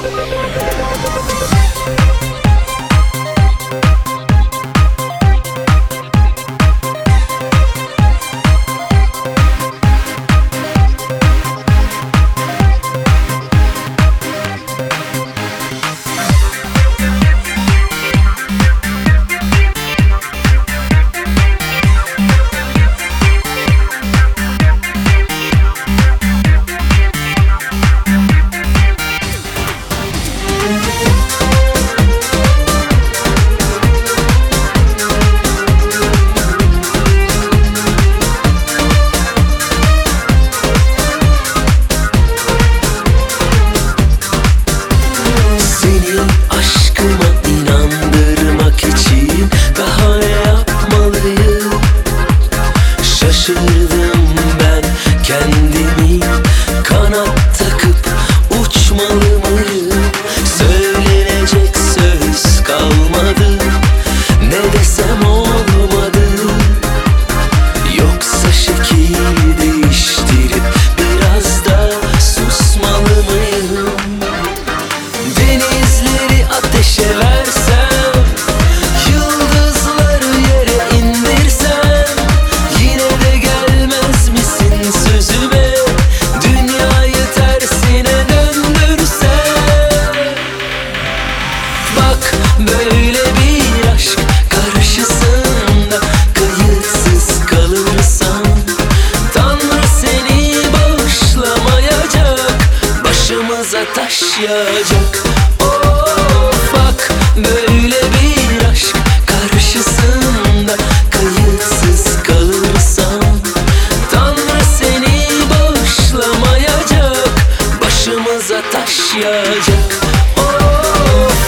Şaşırdım ben kendimi, kanat takıp uçmalı mıyım? Söylenecek söz kalmadı, ne desem olmadı. Yoksa şekil değiştirip biraz da susmalı mıyım? Denizleri ateşe versem, yıldızları yere indirsem, yine de gelmez misin sözüme? Dünyayı tersine döndürsem. Bak böyle bir aşk karşısında kayıtsız kalırsan, Tanrı seni bağışlamayacak, başımıza taş yağacak. Of, bak böyle bir aşk karşısında kayıtsız kalırsan, Tanrı seni bağışlamayacak, başımıza taş yağacak. Of.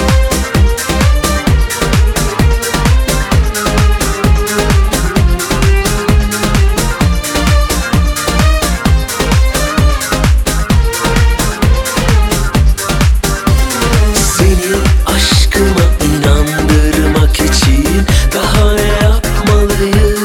Seni aşkıma inandırmak için daha ne yapmalıyım?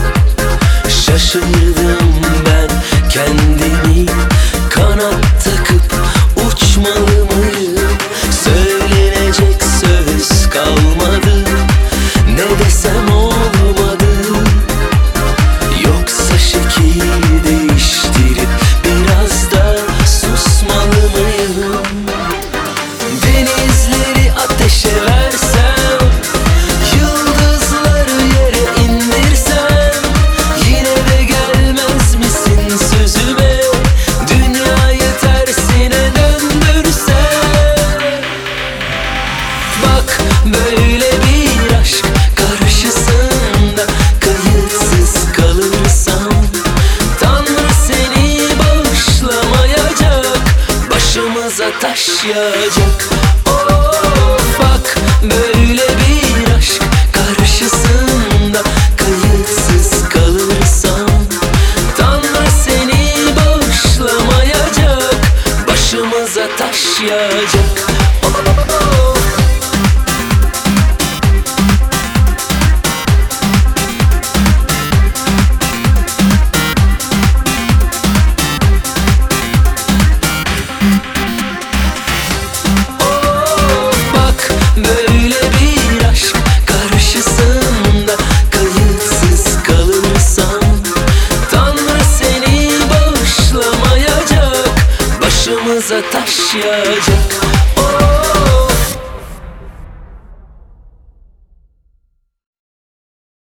Şaşırdım ben kendimi, kanat takıp uçmalı mıyım? Söylenecek söz kalmadı, ne desem olmadı. Yoksa şekil değiştirip biraz da susmalı mıyım? Denizleri ateşe versem, yıldızları yere indirsem, yine de gelmez misin sözüme? Dünyayı tersine döndürsem. Bak böyle bir aşk karşısında kayıtsız kalırsan, Tanrı seni bağışlamayacak, başımıza taş yağacak. Of, bak böyle bir aşk karşısında kayıtsız kalırsan, Tanrı seni bağışlamayacak, başımıza taş yağacak. Of. Bak böyle bir aşk karşısında kayıtsız kalırsan, Tanrı seni bağışlamayacak, başımıza taş yağacak.